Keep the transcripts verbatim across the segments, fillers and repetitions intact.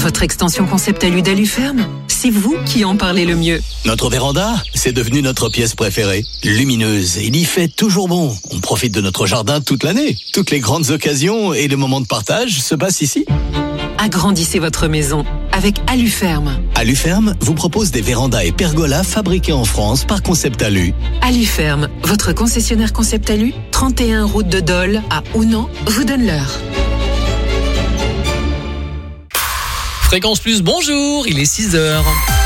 Votre extension Concept Alu d'Aluferme, c'est vous qui en parlez le mieux. Notre véranda, c'est devenu notre pièce préférée. Lumineuse, il y fait toujours bon. On profite de notre jardin toute l'année. Toutes les grandes occasions et les moments de partage se passent ici. Agrandissez votre maison avec Aluferme. Aluferme vous propose des vérandas et pergolas fabriqués en France par Concept Alu. Aluferme, votre concessionnaire Concept Alu, trente et un route de Dole à Ounan, vous donne l'heure. Fréquence Plus, bonjour, il est six heures.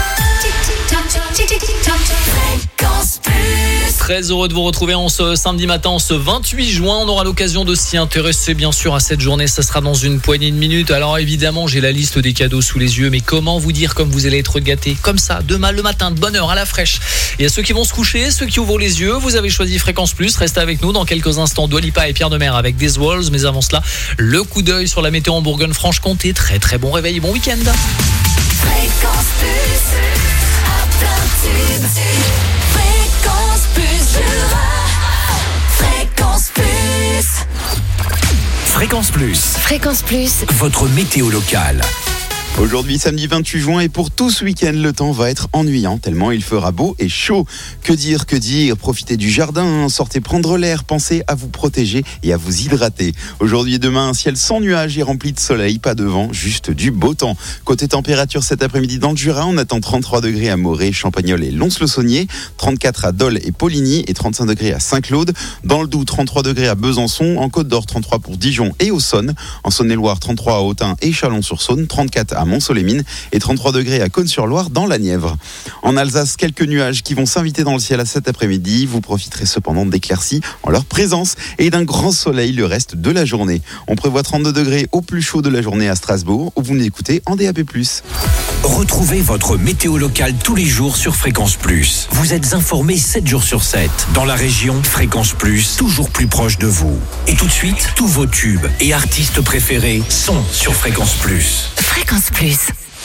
Très heureux de vous retrouver en ce samedi matin, en ce vingt-huit juin. On aura l'occasion de s'y intéresser bien sûr à cette journée. Ça sera dans une poignée de minutes. Alors évidemment, j'ai la liste des cadeaux sous les yeux. Mais comment vous dire comme vous allez être gâtés comme ça, demain le matin, de bonne heure, à la fraîche. Il y a ceux qui vont se coucher, ceux qui ouvrent les yeux. Vous avez choisi Fréquence Plus. Restez avec nous dans quelques instants. Dua Lipa et Pierre Demers avec These Walls. Mais avant cela, le coup d'œil sur la météo en Bourgogne-Franche-Comté. Très très bon réveil et bon week-end. Fréquence Plus, à plein tube. Fréquence Plus, Fréquence Plus. Fréquence Plus. Fréquence Plus. Votre météo locale. Aujourd'hui, samedi vingt-huit juin, et pour tout ce week-end, le temps va être ennuyant, tellement il fera beau et chaud. Que dire, que dire, profitez du jardin, sortez prendre l'air, pensez à vous protéger et à vous hydrater. Aujourd'hui et demain, un ciel sans nuages et rempli de soleil, pas de vent, juste du beau temps. Côté température, cet après-midi dans le Jura, on attend trente-trois degrés à Morée, Champagnole et Lons-le-Saunier, trente-quatre à Dole et Poligny et trente-cinq degrés à Saint-Claude. Dans le Doubs, trente-trois degrés à Besançon, en Côte d'Or, trente-trois pour Dijon et Auxonne, en Saône-et-Loire, trente-trois à Autun et Chalon-sur-Saône, trente-quatre à Mont-Soleil-Mines et trente-trois degrés à Cosne-sur-Loire dans la Nièvre. En Alsace, quelques nuages qui vont s'inviter dans le ciel à cet après-midi. Vous profiterez cependant d'éclaircies en leur présence et d'un grand soleil le reste de la journée. On prévoit trente-deux degrés au plus chaud de la journée à Strasbourg, où vous nous écoutez en D A B plus. Retrouvez votre météo locale tous les jours sur Fréquence Plus. Vous êtes informés sept jours sur sept. Dans la région, Fréquence Plus, toujours plus proche de vous. Et tout de suite, tous vos tubes et artistes préférés sont sur Fréquence Plus. Fréquence Plus.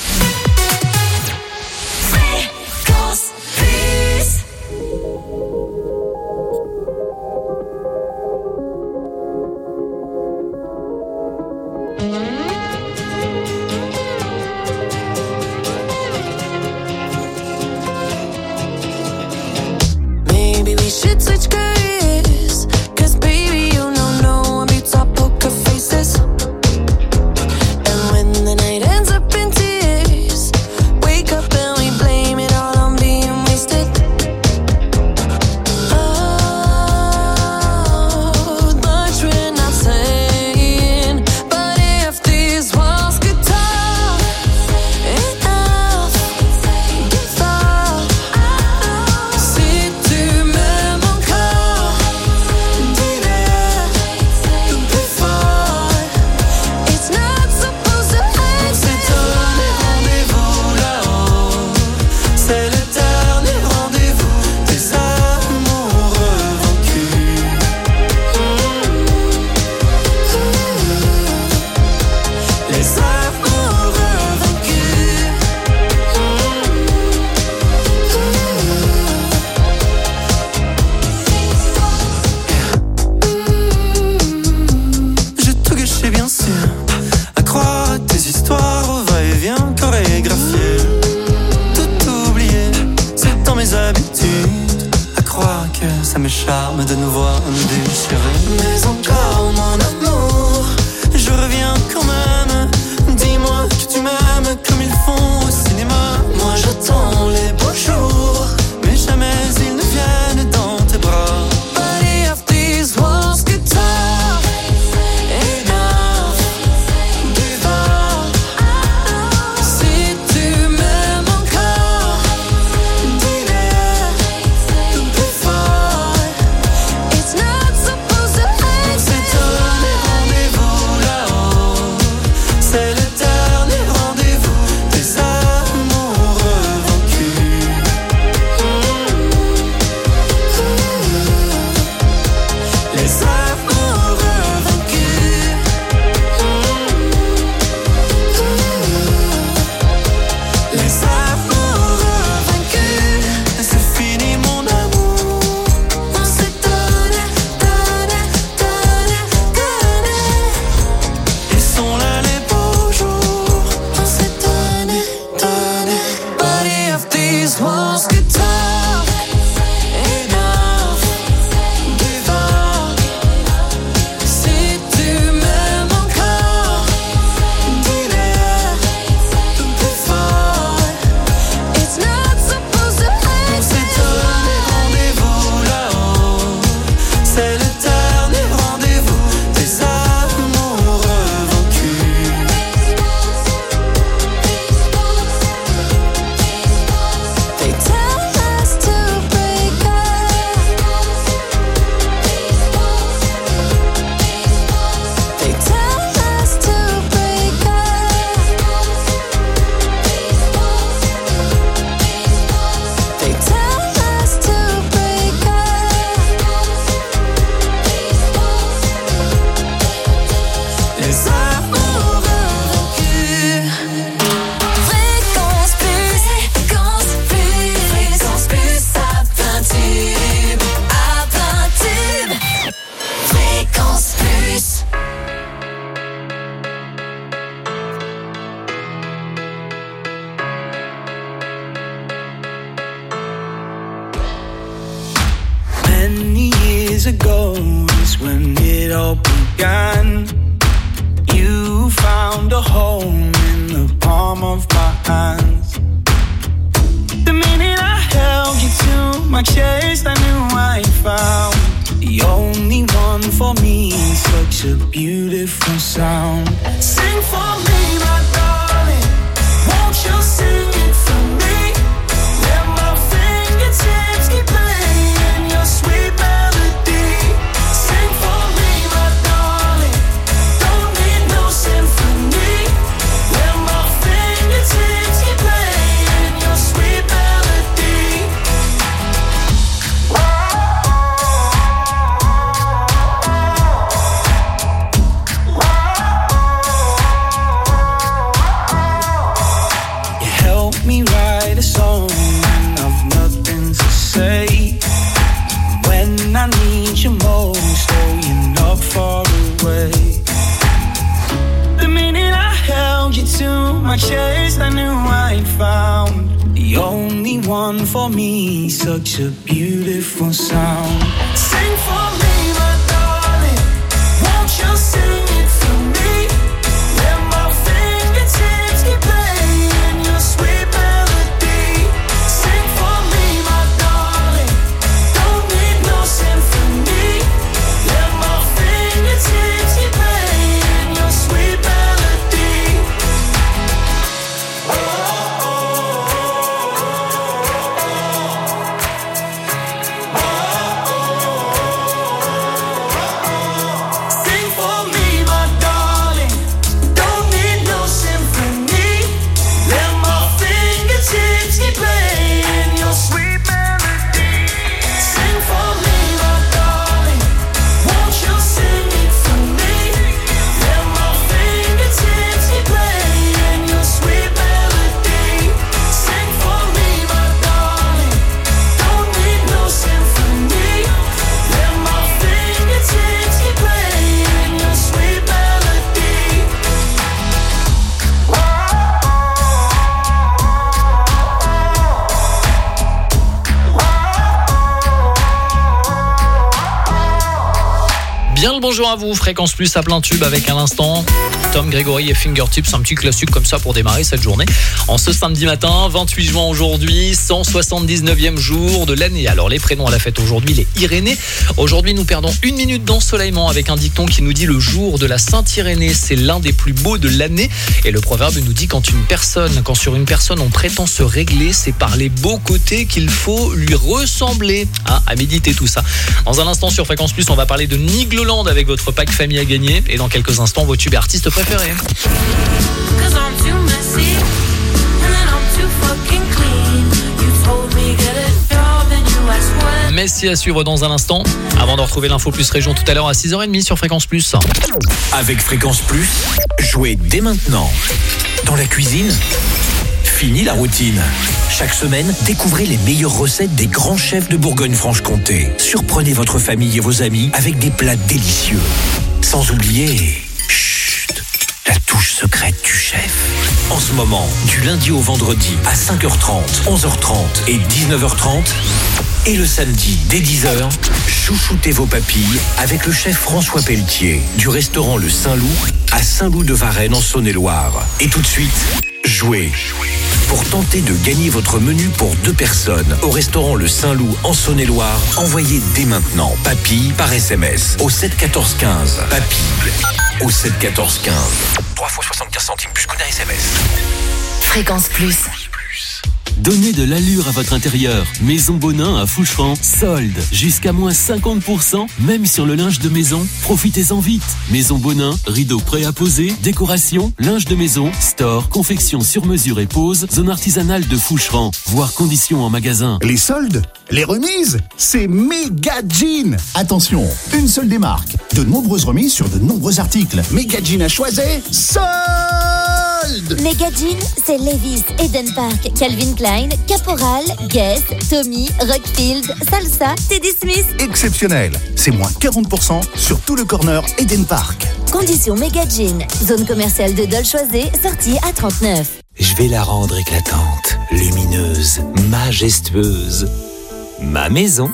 Maybe we should switch careers, 'cause baby you know no one beats our poker faces. And when the night ends up in tears, years ago is when it all began. You found a home in the palm of my hands. The minute I held you to my chest, I knew I found the only one for me. Such a beautiful sound. Sing for me, my darling. Won't you sing it for me? Let my fingertips keep playing your sweet melody. Sing for me, my darling. Don't need no symphony. Let my fingertips keep playing your sweet melody. You help me write a song when I've nothing to say. When I need you most, oh, you're not far away. The minute I held you to my chest, I knew I'd found the only one for me. Such a beautiful sound. Sing for me, my darling. Won't you sing it for me? Let my fingertips keep playing your sweet melody. Sing for me, my darling. Don't need no symphony. Let my fingertips keep playing your sweet melody. Oh, oh, Sing for me, my darling. Don't need no symphony. Let my fingertips keep playing your sweet melody. Sing for me, my darling. Won't you sing it for me? Let my fingertips keep playing your sweet melody. Sing for me, my darling. Don't need no symphony. Let my fingertips keep playing your sweet melody. Bien le bonjour à vous, Fréquence Plus à plein tube avec à l'instant Tom Grégory et Fingertips, un petit classique comme ça pour démarrer cette journée. En ce samedi matin, vingt-huit juin aujourd'hui, cent soixante-dix-neuvième jour de l'année. Alors les prénoms à la fête aujourd'hui, les Irénée. Aujourd'hui nous perdons une minute d'ensoleillement avec un dicton qui nous dit le jour de la Sainte-Irénée, c'est l'un des plus beaux de l'année. Et le proverbe nous dit quand une personne, quand sur une personne on prétend se régler, c'est par les beaux côtés qu'il faut lui ressembler. Hein, à méditer tout ça. Dans un instant sur Fréquence Plus, on va parler de Nigloland avec votre pack famille à gagner. Et dans quelques instants, vos tubes artistes préférés. Cause I'm too messy, and then I'm too fucking clean. You told me get a job and you asked when. Messi à suivre dans un instant. Avant de retrouver l'info plus région tout à l'heure à six heures trente sur Fréquence Plus. Avec Fréquence Plus, jouez dès maintenant. Dans la cuisine, fini la routine. Chaque semaine, découvrez les meilleures recettes des grands chefs de Bourgogne-Franche-Comté. Surprenez votre famille et vos amis avec des plats délicieux. Sans oublier... Chut, la touche secrète du chef. En ce moment, du lundi au vendredi à cinq heures trente, onze heures trente et dix-neuf heures trente. Et le samedi, dès dix heures, chouchoutez vos papilles avec le chef François Pelletier du restaurant Le Saint-Loup à Saint-Loup-de-Varennes en Saône-et-Loire. Et tout de suite, jouez pour tenter de gagner votre menu pour deux personnes au restaurant Le Saint-Loup en Saône-et-Loire. Envoyez dès maintenant papilles par S M S au sept quatorze quinze. Papilles au sept quatorze quinze. trois fois soixante-quinze centimes plus qu'un S M S. Fréquence Plus. Donnez de l'allure à votre intérieur. Maison Bonin à Foucheran. Solde jusqu'à moins cinquante pour cent, même sur le linge de maison. Profitez-en vite. Maison Bonin, rideaux prêts à poser, décoration, linge de maison, store, confection sur mesure et pose, zone artisanale de Foucheran. Voir conditions en magasin. Les soldes, les remises, c'est Méga Jean. Attention, une seule des marques. De nombreuses remises sur de nombreux articles. Méga Jean à choisir, soldes. Méga Jean, c'est Levi's, Eden Park, Calvin Klein, Caporal, Guess, Tommy, Rockfield, Salsa, Teddy Smith. Exceptionnel, c'est moins quarante pour cent sur tout le corner Eden Park. Condition Méga Jean, zone commerciale de Dole Choisé, sortie à trente-neuf. Je vais la rendre éclatante, lumineuse, majestueuse. Ma maison.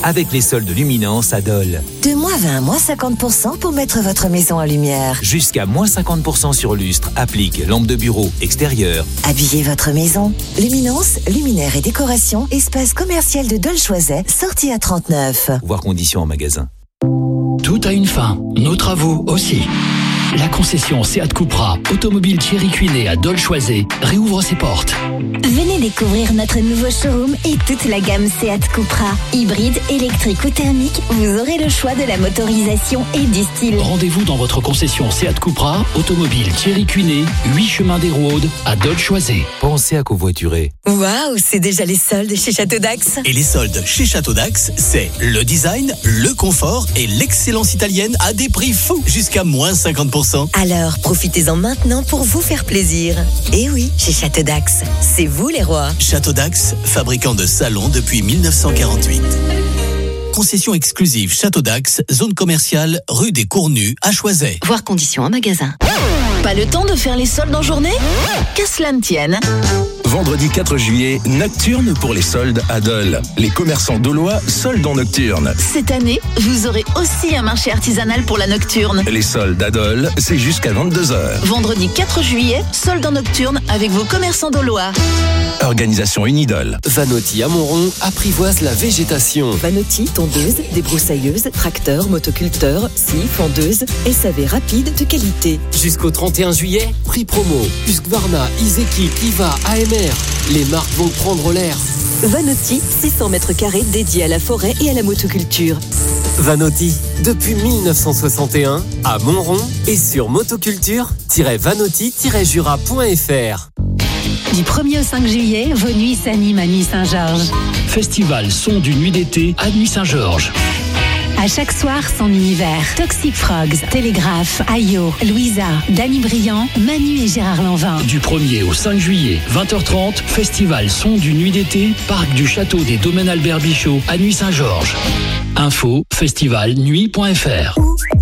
avec les soldes Luminance à Dole. De moins vingt à moins cinquante pour cent pour mettre votre maison en lumière. Jusqu'à moins cinquante pour cent sur lustre, applique, lampe de bureau, extérieur. Habillez votre maison. Luminance, luminaire et décoration, espace commercial de Dole-Choiset, sortie à trente-neuf. Voir conditions en magasin. Tout a une fin, nos travaux aussi. La concession Seat Cupra, automobile Thierry Cuinet à Dole-Choiset, réouvre ses portes. Venez découvrir notre nouveau showroom et toute la gamme Seat Cupra. Hybride, électrique ou thermique, vous aurez le choix de la motorisation et du style. Rendez-vous dans votre concession Seat Cupra, automobile Thierry Cuinet, huit chemin des Rôdes à Dole-Choiset. Pensez à covoiturer. Waouh, c'est déjà les soldes chez Château d'Axe. Et les soldes chez Château d'Axe, c'est le design, le confort et l'excellence italienne à des prix fous, jusqu'à moins cinquante pour cent. Alors, profitez-en maintenant pour vous faire plaisir. Et oui, chez Château d'Axe, c'est vous les rois. Château d'Axe, fabricant de salons depuis mille neuf cent quarante-huit. Concession exclusive Château d'Axe, zone commerciale, rue des Cournus, à Choiset. Voir conditions en magasin. Pas le temps de faire les soldes en journée ? Qu'à cela ne tienne. Vendredi quatre juillet, Nocturne pour les soldes à Dole. Les commerçants dolois soldent en nocturne. Cette année, vous aurez aussi un marché artisanal pour la nocturne. Les soldes à Dole, c'est jusqu'à vingt-deux heures. Vendredi quatre juillet, soldes en nocturne avec vos commerçants dolois. Organisation Unidol. Vanotti à Montrond apprivoise la végétation. Vanotti, tondeuse, débroussailleuse, tracteur, motoculteur, scie, fendeuse, S A V rapide de qualité. Jusqu'au trente et un juillet, prix promo. Husqvarna, Iseki, Kiva, A M R. Les marques vont prendre l'air. Vanotti, six cents mètres carrés dédiés à la forêt et à la motoculture. Vanotti, depuis mille neuf cent soixante et un, à Montrond et sur motoculture tiret vanotti tiret jura point f r. Du premier au cinq juillet, vos nuits s'animent à Nuit Saint-Georges. Festival son du Nuit d'été à Nuit Saint-Georges. À chaque soir, son univers. Toxic Frogs, Télégraphe, Ayo, Louisa, Danny Briand, Manu et Gérard Lanvin. Du premier au cinq juillet, vingt heures trente, Festival son du Nuit d'été, Parc du Château des Domaines Albert Bichot à Nuit Saint-Georges. Info festival nuit point f r.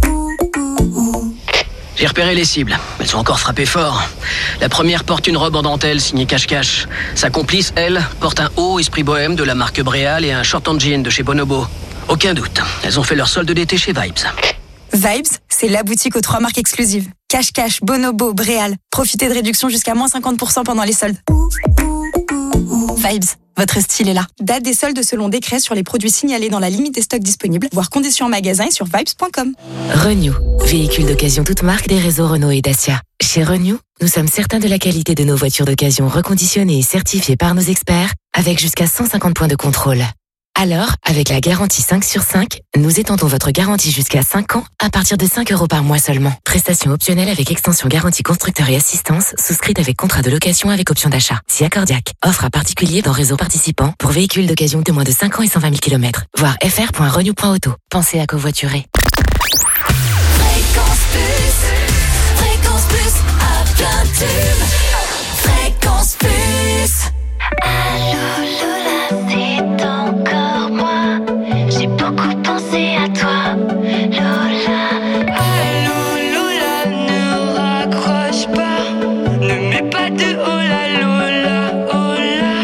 J'ai repéré les cibles. Elles ont encore frappé fort. La première porte une robe en dentelle signée Cache-Cache. Sa complice, elle, porte un haut esprit bohème de la marque Bréal et un short en jean de chez Bonobo. Aucun doute, elles ont fait leur solde d'été chez Vibes. Vibes, c'est la boutique aux trois marques exclusives. Cache-Cache, Bonobo, Bréal. Profitez de réductions jusqu'à moins cinquante pour cent pendant les soldes. Vibes, votre style est là. Date des soldes selon décret sur les produits signalés dans la limite des stocks disponibles, voire conditions en magasin et sur vibes point com. Renew, véhicule d'occasion toute marque des réseaux Renault et Dacia. Chez Renew, nous sommes certains de la qualité de nos voitures d'occasion reconditionnées et certifiées par nos experts, avec jusqu'à cent cinquante points de contrôle. Alors, avec la garantie cinq sur cinq, nous étendons votre garantie jusqu'à cinq ans à partir de cinq euros par mois seulement. Prestation optionnelle avec extension garantie constructeur et assistance, souscrite avec contrat de location avec option d'achat. Si accordiaque. Offre à particulier dans réseau participant pour véhicules d'occasion de moins de cinq ans et cent vingt mille kilomètres. Voir f r point renew point auto. Pensez à covoiturer. Fréquence Plus, Fréquence Plus, à plein tube. Fréquence Plus. Allô Lola, c'est encore moi. J'ai beaucoup pensé à toi, Lola. Allô Lola, ne raccroche pas. Ne mets pas de oh là Lola, oh là.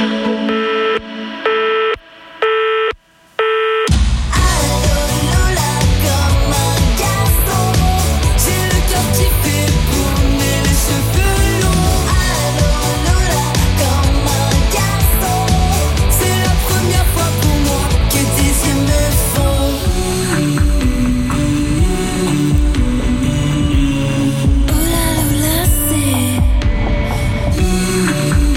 Allô Lola, comme un garçon. J'ai le cœur qui fait tourner les cheveux longs. Allô Lola, comme un garçon. C'est la première fois pour moi que tes yeux me font. Oh là Lola, c'est.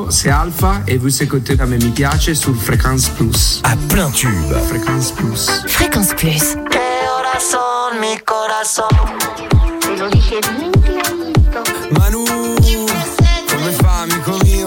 c'est Alpha et vous écoutez la même mi piace sur Fréquence Plus. À plein tube. Fréquence Plus. Fréquence Plus. Corazón, mi corazón. Te lo dije bien clarito. Manu, come fa, amico mio?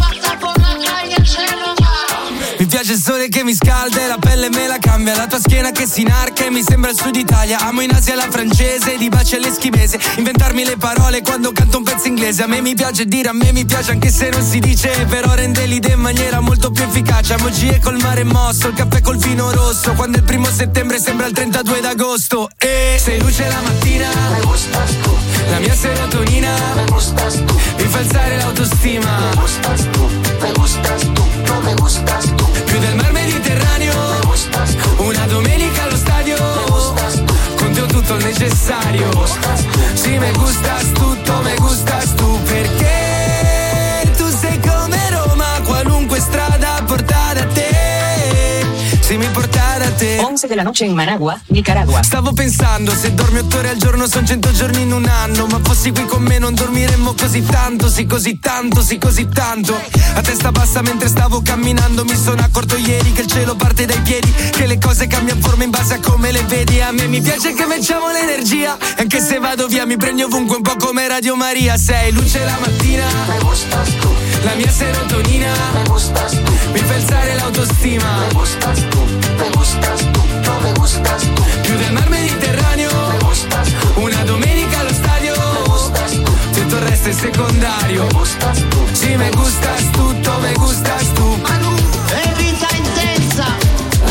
Mi piace il sole che mi scalda e la pelle me la cambia. La tua schiena che si inarca e mi sembra il sud Italia. Amo in Asia la francese, di baci all'eschimese. Inventarmi le parole quando canto un pezzo inglese. A me mi piace dire, a me mi piace anche se non si dice. Però rende l'idea in maniera molto più efficace. Emoji col mare mosso, il caffè col vino rosso. Quando il primo settembre sembra il trentadue d'agosto. E sei luce la mattina, me gustas tu. La mia serotonina, me gustas tu. Mi fa alzare l'autostima, me gustas tu, me gustas tu, no me gustas tu. Più del mar Mediterraneo, me gustas tu. Una domenica allo stadio, me gustas tu. Con te ho tutto il necessario, me gustas tu. Sì, me gustas tutto, me gustas tu. Perché tu sei come Roma, qualunque strada porta da te. Se mi porta da te. once de la noche in Managua, Nicaragua. Stavo pensando, se dormi otto ore al giorno son cento giorni in un anno. Ma fossi qui con me non dormiremmo così tanto. Sì, così tanto, sì, così tanto. A testa bassa mentre stavo camminando. Mi sono accorto ieri che il cielo parte dai piedi. Che le cose cambiano forma in base a come le vedi. A me mi piace che mettiamo l'energia. Anche se vado via mi prendi ovunque, un po' come Radio Maria. Sei luce la mattina, me gustas tu. La mia serotonina, me gustas tu. Mi fa alzare l'autostima, me gustas tu, me gustas tu, no me gustas tu. Più del mar Mediterraneo, me gustas tu. Una domenica allo stadio, me gustas tu. Tutto il resto è secondario, me gustas tu. Sì, me gustas tutto, me gustas tu. Manu, è vita intensa.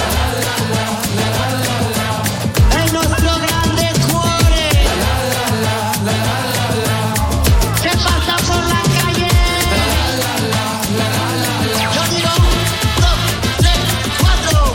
È il nostro grande cuore. Che passa por la calle. Yo digo dos, tres, cuatro.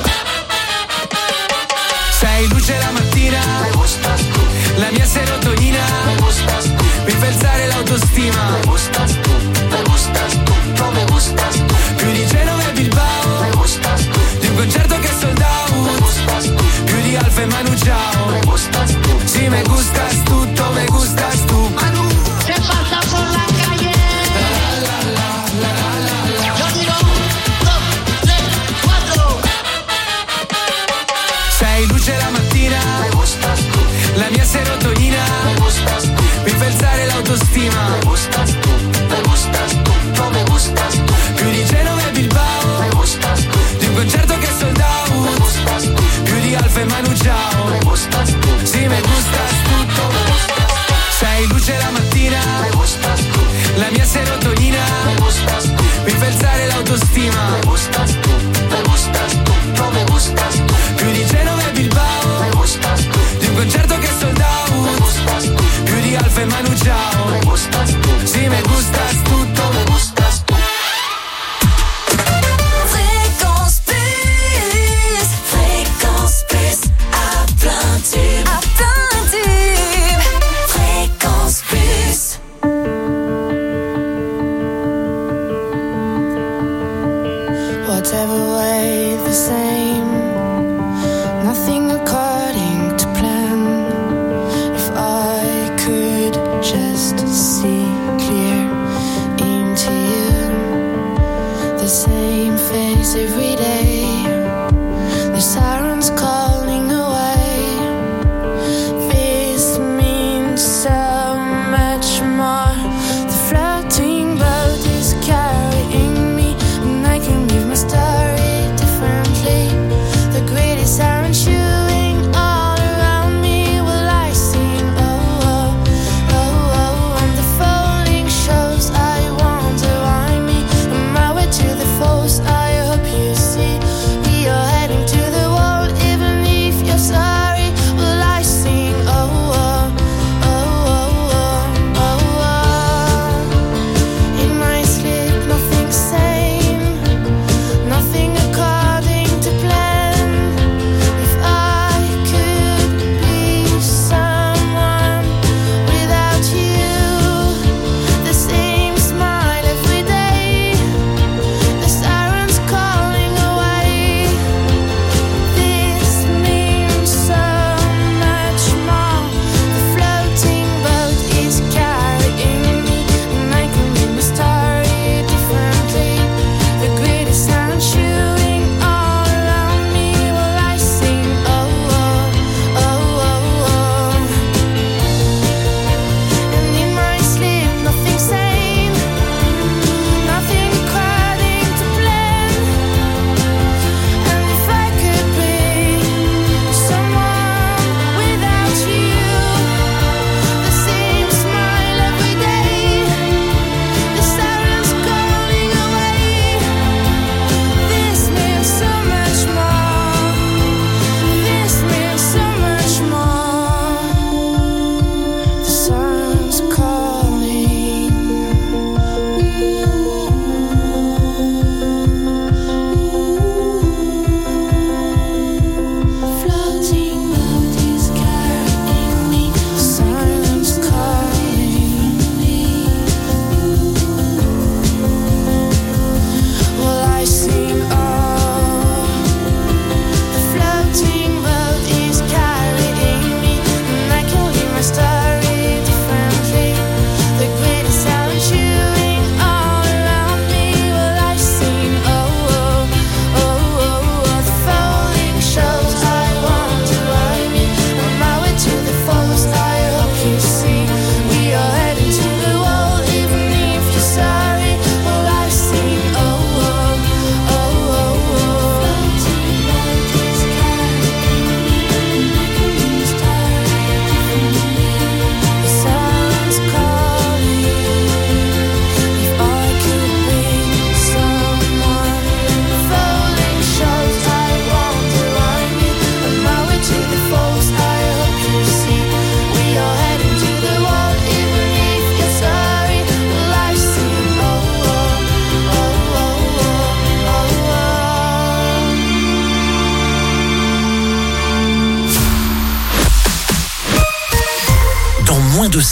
Sei luce la mattina, me gustas tu. La mia serotonina, me gustas tu. Mi fa alzare l'autostima, me gustas tu, me gustas tu, no me gustas tu. Più di Genova e Bilbao, me gustas tu. Di un concerto che è sold out, me gustas tu. Più di Alfa e Manu Chao, me gustas tu. Sì, me gustas tutto, me gustas tu. Manu, ¿Qué pasa por la calle? Yo digo dos, tres, cuatro. sei luce la mattina, me gustas tu. La mia serotonina, me gustas tu. Mi fa alzare l'autostima, me gustas tu, me gustas tu, no me gustas tu. Più di Genova e Bilbao, me gustas tu. Di un concerto che è sold out, me gustas tu. Più di Alfa e Manu Chao, me gustas tu. Sì, me gustas tutto, me gustas tu. Sei luce la mattina, me gustas tu. La mia serotonina, me gustas tu. Mi fa alzare l'autostima, me gustas tu, me gustas tu, no me gustas tu. Più di Genova e Bilbao, me gustas tu. Di un concerto che è sold out, me gustas tu. Più di Alfa e Manu Chao, me gustas tu. Sì, me gustas tutto, me gustas tu. Fréquence Plus, Fréquence Plus, à plein tube, à plein tube, Fréquence Plus. Whatever way the same, nothing according to plan. If I could just see clear into you, the same face every day, the sirens calling away. This means so much more. The floating boat is carrying me, and I can live my story differently. The greedy siren chewing all around me. Will I sing? Oh, oh, oh, oh. And the falling shows I wonder why me. On my way to the falls, I hope you see.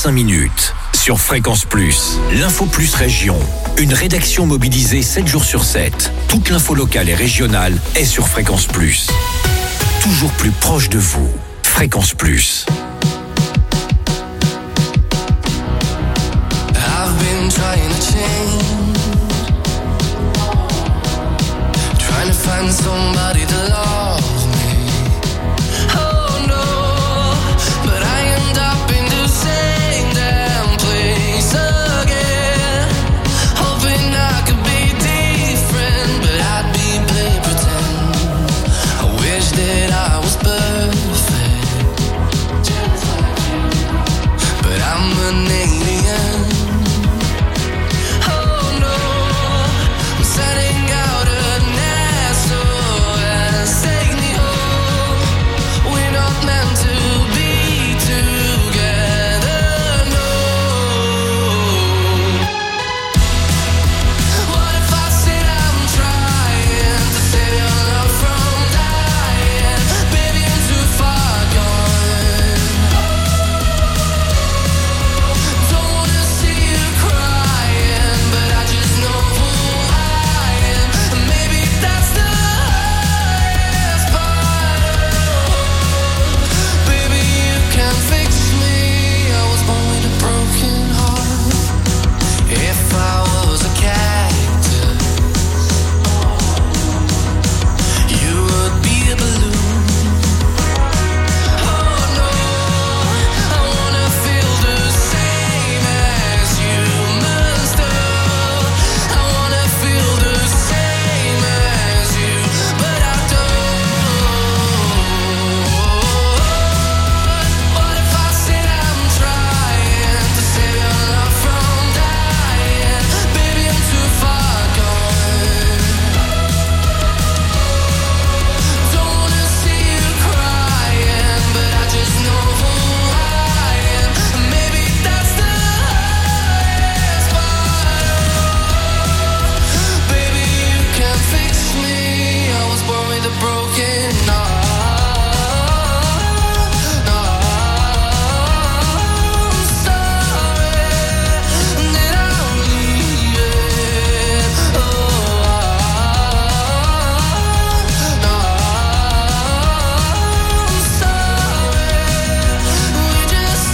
vingt-cinq minutes. Sur Fréquence Plus, l'info plus région. Une rédaction mobilisée sept jours sur sept. Toute l'info locale et régionale est sur Fréquence Plus. Toujours plus proche de vous. Fréquence Plus. I've been trying to change, trying to find somebody to love me. Oh no, but I end up in the same damn place again, hoping I could be different, but I'd be play pretend. I wish that I was perfect, but I'm an alien. Oh no, I'm setting out an S O S, take me home. We're not meant to be together, no. What if I said I'm trying to save your love from dying? Baby, I'm too far gone. Don't wanna see you crying, but I just know who I am. And maybe that's the hardest part. Baby, you can fix me. I was born with a broken heart. If I was a cactus, you would be a balloon. Oh no, I wanna feel the same as humans do. I wanna feel the same as you, but I don't. What if I said I'm trying to save your love from dying? Baby, I'm too far gone. Don't wanna see you crying, but I just know who I am. And maybe that's the hardest part. Baby, you can fix me. I was born with a broken heart. No, I'm sorry that I'm leaving. Oh, no, I'm sorry. We're just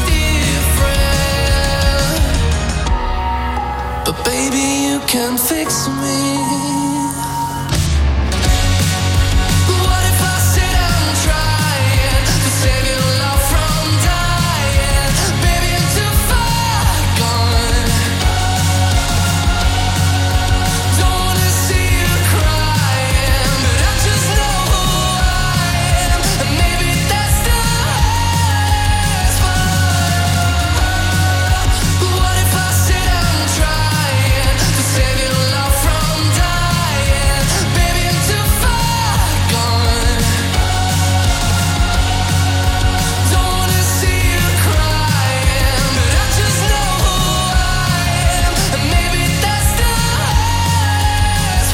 different. But baby, you can fix me. What if I said I'm trying to save your love from dying? Baby, I'm too far gone. Don't wanna see you crying, but I just know who I am. And maybe that's the hardest part. What if I said I'm trying to save your love from dying? Baby, I'm too far gone. Don't wanna see you crying, but I just know who I am. And maybe that's the hardest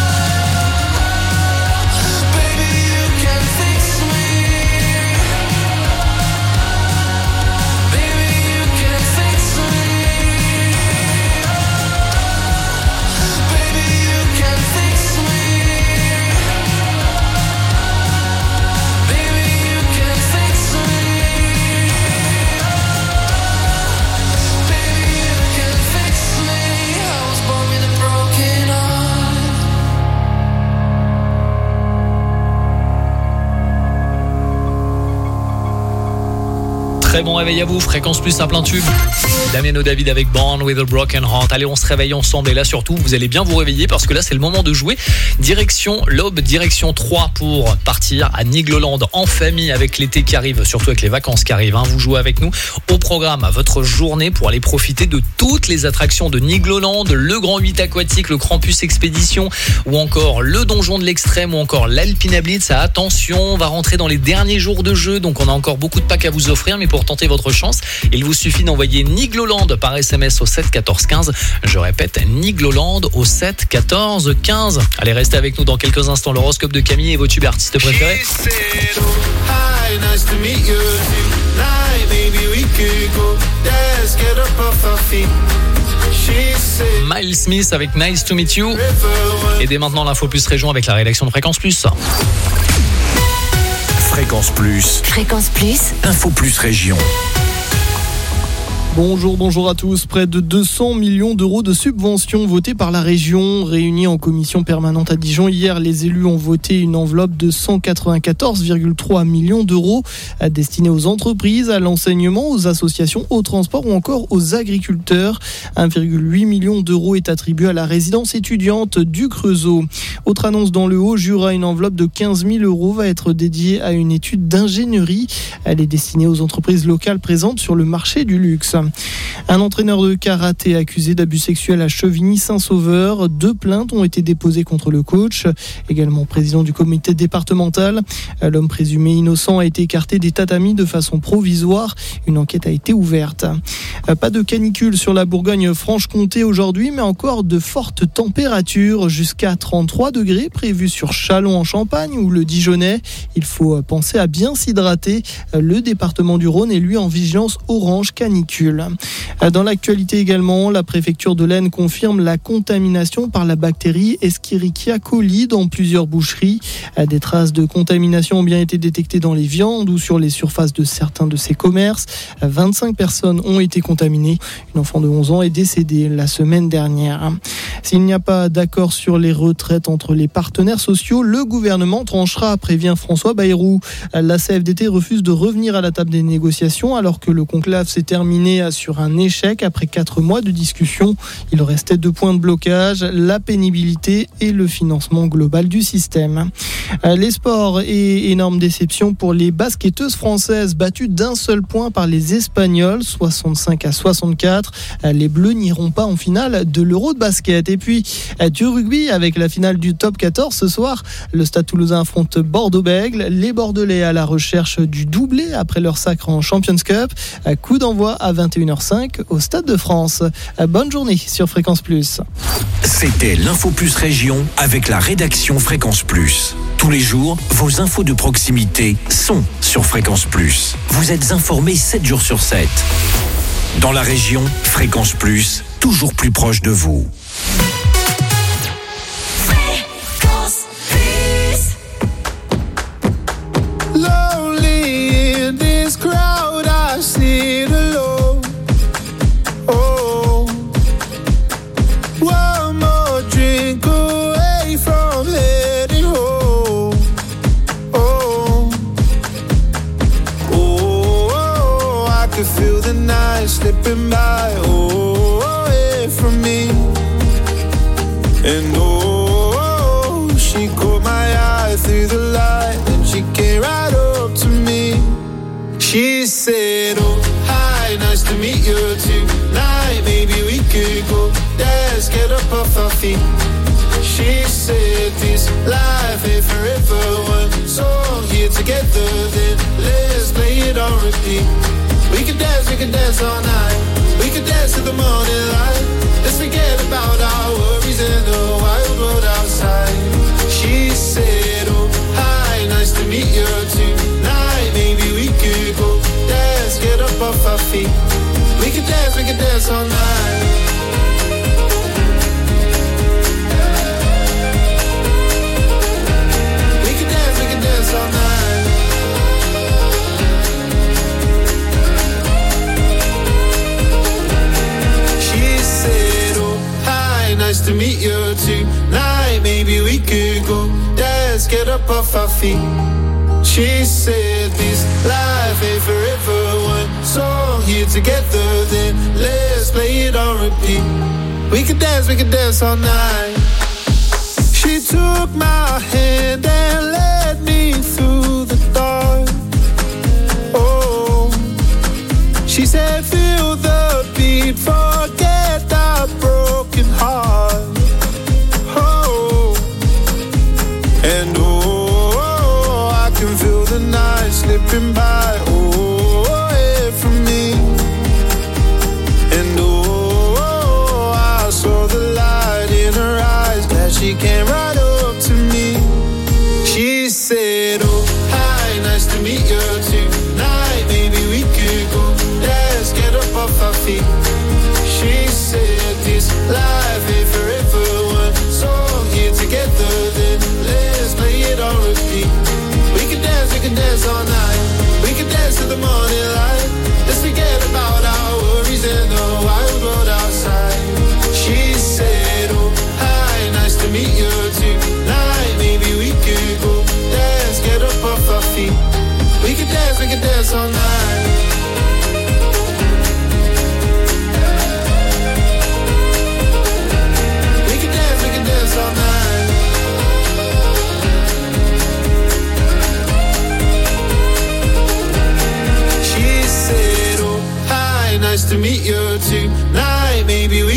part. Baby, you can fix me. Baby, you can fix me. Baby, you can fix me. Baby, you can fix me. Baby, you can fix me. I was born with a broken heart. Très bon réveil à vous, Fréquence Plus à plein tube. Damien David avec Born with a Broken Heart. Allez, on se réveille ensemble et là surtout, vous allez bien vous réveiller parce que là c'est le moment de jouer. Direction l'Aube, direction Troyes pour partir à Nigloland en famille avec l'été qui arrive, surtout avec les vacances qui arrivent. Hein. Vous jouez avec nous au programme à votre journée pour aller profiter de toutes les attractions de Nigloland, le Grand huit aquatique, le Krampus Expédition ou encore le Donjon de l'Extrême ou encore l'Alpina Blitz. Attention, on va rentrer dans les derniers jours de jeu, donc on a encore beaucoup de packs à vous offrir, mais pour pour tenter votre chance. Il vous suffit d'envoyer Nigloland par S M S au sept quatorze quinze. Je répète, Nigloland au sept quatorze quinze. Allez, restez avec nous dans quelques instants. L'horoscope de Camille et vos tubes artistes préférés. Hi, nice to meet you. Tonight, maybe we could go dance, get up off our feet. She said, Miles Smith avec Nice to Meet You. Et dès maintenant, l'info plus région avec la rédaction de Fréquence Plus. Fréquence Plus. Fréquence Plus. Info Plus Région. Bonjour, bonjour à tous. Près de deux cents millions d'euros de subventions votées par la région. Réunis en commission permanente à Dijon hier, les élus ont voté une enveloppe de cent quatre-vingt-quatorze virgule trois millions d'euros destinée aux entreprises, à l'enseignement, aux associations, au transport ou encore aux agriculteurs. un virgule huit million d'euros est attribué à la résidence étudiante du Creusot. Autre annonce dans le Haut-Jura, une enveloppe de quinze mille euros va être dédiée à une étude d'ingénierie. Elle est destinée aux entreprises locales présentes sur le marché du luxe. Un entraîneur de karaté accusé d'abus sexuels à Chevigny-Saint-Sauveur. Deux plaintes ont été déposées contre le coach, également président du comité départemental. L'homme présumé innocent a été écarté des tatamis de façon provisoire. Une enquête a été ouverte. Pas de canicule sur la Bourgogne-Franche-Comté aujourd'hui, mais encore de fortes températures, jusqu'à trente-trois degrés prévus sur Châlons en Champagne ou le Dijonais. Il faut penser à bien s'hydrater. Le département du Rhône est lui en vigilance orange canicule. Dans l'actualité également, la préfecture de l'Aisne confirme la contamination par la bactérie Escherichia coli dans plusieurs boucheries. Des traces de contamination ont bien été détectées dans les viandes ou sur les surfaces de certains de ces commerces. vingt-cinq personnes ont été contaminées. Une enfant de onze ans est décédée la semaine dernière. S'il n'y a pas d'accord sur les retraites entre les partenaires sociaux, le gouvernement tranchera, prévient François Bayrou. La C F D T refuse de revenir à la table des négociations alors que le conclave s'est terminé sur un échec après quatre mois de discussion. Il restait deux points de blocage, la pénibilité et le financement global du système. Les sports et énorme déception pour les basketteuses françaises battues d'un seul point par les Espagnols, soixante-cinq à soixante-quatre. Les Bleus n'iront pas en finale de l'Euro de basket. Et puis du rugby avec la finale du top quatorze ce soir. Le Stade Toulousain affronte Bordeaux-Bègles. Les Bordelais à la recherche du doublé après leur sacre en Champions Cup. Coup d'envoi à vingt et une heures cinq au Stade de France. Bonne journée sur Fréquence Plus. C'était l'Info Plus Région avec la rédaction Fréquence Plus. Tous les jours, vos infos de proximité sont sur Fréquence Plus. Vous êtes informés sept jours sur sept. Dans la région, Fréquence Plus, toujours plus proche de vous. Fréquence Plus. Lonely in this crowd, I sit alone. Oh, one more drink away from heading home. Oh, oh, oh, I can feel the night slipping by. Oh, away from me. And oh, she caught my eye through the light, and she came right up to me. She said, oh, hi, nice to meet you tonight. Maybe we could go dance, get up off our feet. She said, this life ain't forever. One song here together, then let's play it on repeat. We could dance, we could dance all night. We could dance to the morning light. Let's forget about our worries and the wild world outside. She said, oh, hi, nice to meet you tonight. Maybe we could go dance, get up off our feet. We could dance, we could dance all night. We could dance, we could dance all night. She said, oh, hi, nice to meet you tonight. Maybe we could go dance, get up off our feet. She said, this life ain't forever. One song here together, then let's play it on repeat. We could dance, we could dance all night. She took my hand and led me through the dark. Oh, she said, feel the beat, forget our broken heart. Oh, and oh, I can feel the night slipping by. Oh, away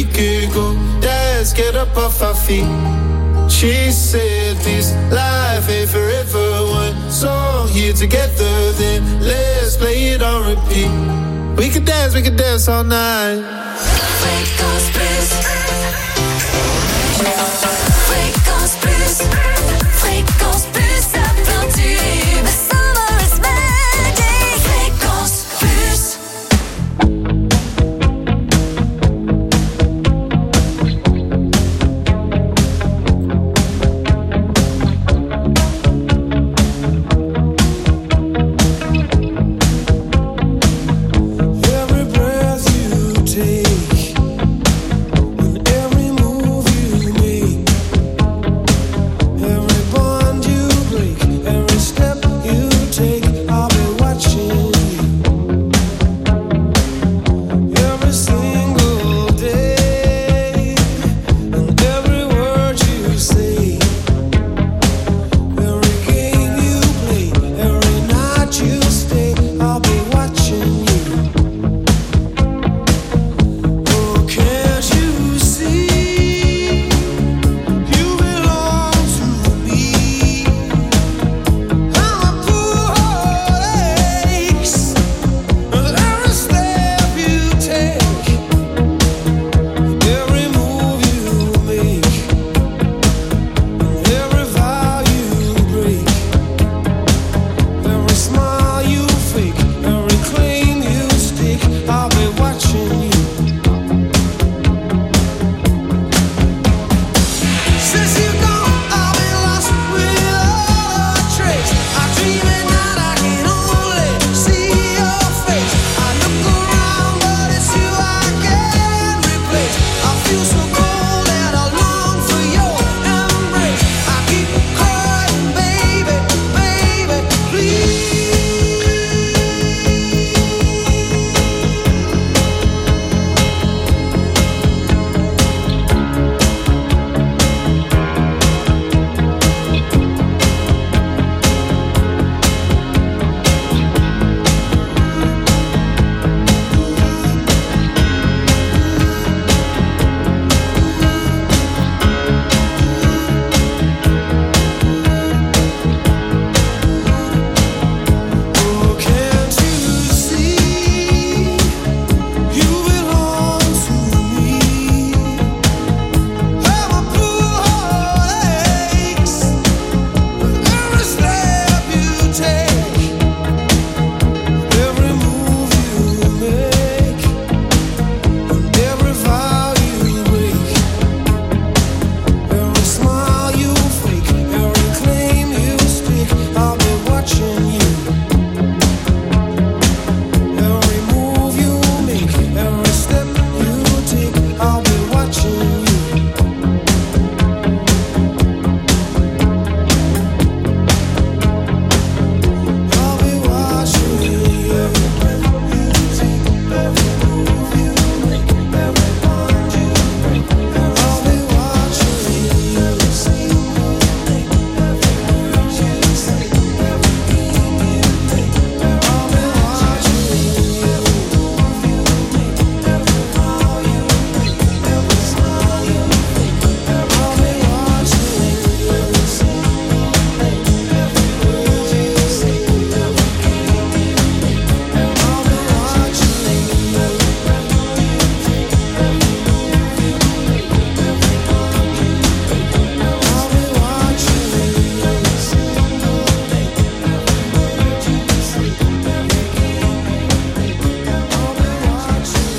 could go. Let's get up off our feet. She said this life ain't forever. One song here together, then let's play it on repeat. We could dance, we could dance all night. Fréquence Plus. Fréquence Plus. Fréquence Plus à plein tube. Summer is magic. Fréquence Plus. Every breath you take, and every move you make, every bond you break, every step you take, I'll be watching you. Every single day, and every word you say, every game you play, every night you stay, I'll be watching you. Oh, can't you see? You belong to me. I'm a poor aches, and every step you take, every move you make, every vow you break, every smile you fake, every claim you stick, I'll be watching you. Since you're gone, I've been lost without a trace. I dream at night, I can only see your face. I look around, but it's you I can't replace. I feel so cold and I long for your embrace. I keep crying, baby, baby, please. Oh, can't you see? You belong to me. I'm a poor aches, with every step you take, every move you make, and every vow you break, every smile you fake, every claim you stick, I'll be watching you. Every move you make, every step you take, I'll be watching you. I'll be watching you. Every breath you take, every move you make, every bond you break, I'll be watching you. Every single day, every word you say, every game you play, I'll be watching you. Every move you make, every vow you break, every smile you fake, I'll be watching you. Every single day, every word you say, every game you play, I'll be watching you. Every breath you take, every move you make, every bond you break, I'll be watching you. Every single day, every word you say, every game you play, I'll be watching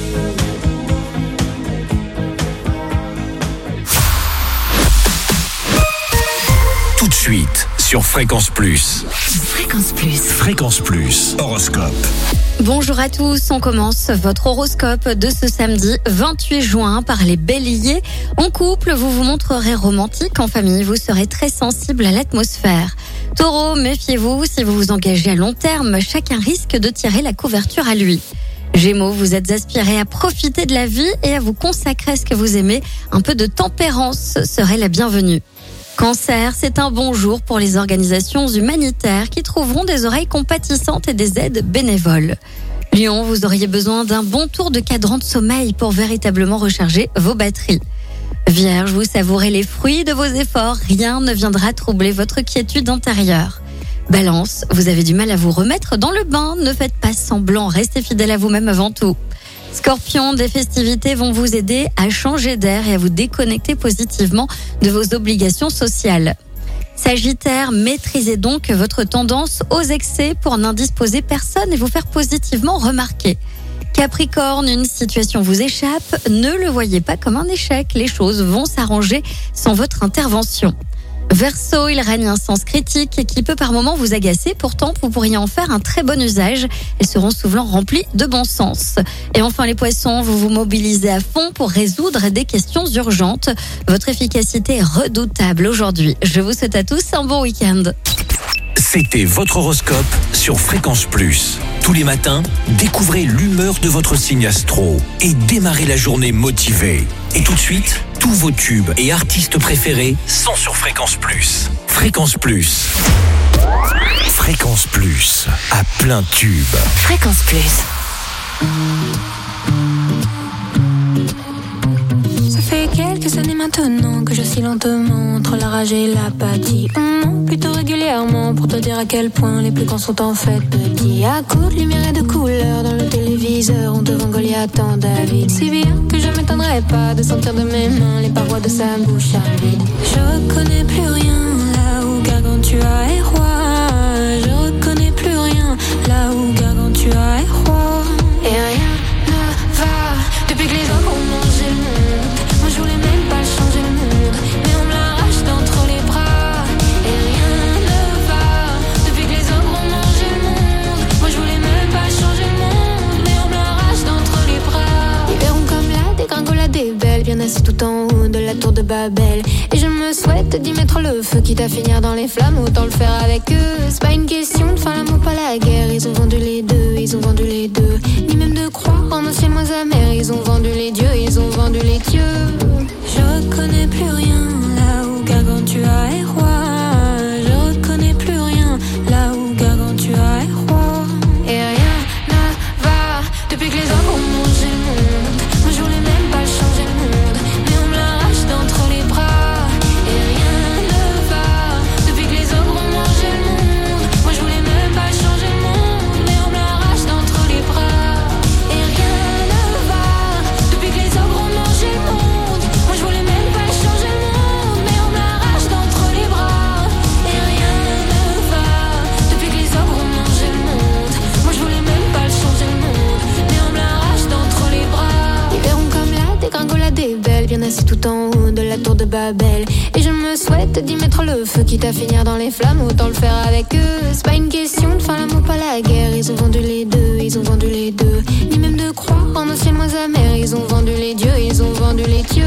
Tout de suite sur Fréquence Plus. Fréquence Plus. Fréquence Plus, horoscope. Bonjour à tous, on commence votre horoscope de ce samedi vingt-huit juin par les béliers. En couple, vous vous montrerez romantique, en famille, vous serez très sensible à l'atmosphère. Taureau, méfiez-vous, si vous vous engagez à long terme, chacun risque de tirer la couverture à lui. Gémeaux, vous êtes aspirés à profiter de la vie et à vous consacrer à ce que vous aimez. Un peu de tempérance serait la bienvenue. Cancer, c'est un bon jour pour les organisations humanitaires qui trouveront des oreilles compatissantes et des aides bénévoles. Lion, vous auriez besoin d'un bon tour de cadran de sommeil pour véritablement recharger vos batteries. Vierge, vous savourez les fruits de vos efforts, rien ne viendra troubler votre quiétude intérieure. Balance, vous avez du mal à vous remettre dans le bain, ne faites pas semblant, restez fidèle à vous-même avant tout. Scorpion, des festivités vont vous aider à changer d'air et à vous déconnecter positivement de vos obligations sociales. Sagittaire, maîtrisez donc votre tendance aux excès pour n'indisposer personne et vous faire positivement remarquer. Capricorne, une situation vous échappe, ne le voyez pas comme un échec, les choses vont s'arranger sans votre intervention. Verseau, il règne un sens critique qui peut par moments vous agacer, pourtant vous pourriez en faire un très bon usage. Elles seront souvent remplies de bon sens. Et enfin les poissons, vous vous mobilisez à fond pour résoudre des questions urgentes. Votre efficacité est redoutable aujourd'hui. Je vous souhaite à tous un bon week-end. C'était votre horoscope sur Fréquence Plus. Tous les matins, découvrez l'humeur de votre signe astro et démarrez la journée motivé. Et tout de suite, tous vos tubes et artistes préférés sont sur Fréquence Plus. Fréquence Plus. Fréquence Plus, à plein tube. Fréquence Plus. Ça fait quelques années maintenant que je suis lentement entre la rage et l'apathie. Hum, plutôt régulièrement pour te dire à quel point les plus grands sont en fait petits. À coups de lumière et de couleurs dans le téléviseur, on te vend Goliath en David. Si bien que je m'étonnerais pas de sentir de mes mains les parois de sa bouche à vide. Je reconnais plus rien là où Gargantua est roi. Je reconnais plus rien là où Gargantua est roi. Et rien ne va depuis que les hommes ont mangé le monde. Moi je voulais même pas changer le monde, mais on me l'arrache d'entre les bras. Et rien ne va depuis que les hommes ont mangé le monde. Moi je voulais même pas changer le monde, mais on me l'arrache d'entre les bras. Ils verront comme la dégringolade est belle, bien assis tout en haut de la tour de Babel. Et je me souhaite d'y mettre le feu, quitte à finir dans les flammes, autant le faire avec eux. C'est pas une question de faire l'amour, pas la guerre. Ils ont vendu les deux, ils ont vendu les deux. Ni même de croire en un ciel moins amer. Ils ont vendu les dieux, ils ont vendu les dieux. Je reconnais plus rien là où Gargantua est roi. Je reconnais plus rien là où Gargantua est roi. Et rien ne va depuis que les hommes ont mangé le monde. Moi je voulais même pas changer le monde, mais on me l'arrache d'entre les bras. Et rien ne va depuis que les hommes ont mangé le monde. Moi je voulais même pas changer le monde, mais on me l'arrache d'entre les bras. Et rien ne va depuis que les hommes ont mangé le monde. Moi je voulais même pas changer le monde, mais on me l'arrache d'entre les bras. Et rien ne va depuis que les hommes ont mangé le monde. Moi je voulais même pas changer le monde, mais on me l'arrache d'entre les bras. Ils verront comme la dégringolade est belle, bien assis tout en haut de la tour de Babel. Et je me souhaite d'y mettre le feu, quitte à finir dans les flammes, autant le faire avec eux. C'est pas une question de faire l'amour, pas la guerre. Ils ont vendu les deux, ils ont vendu les deux. Ni même de croire en un ciel moins amer. Ils ont vendu les dieux, ils ont vendu les dieux.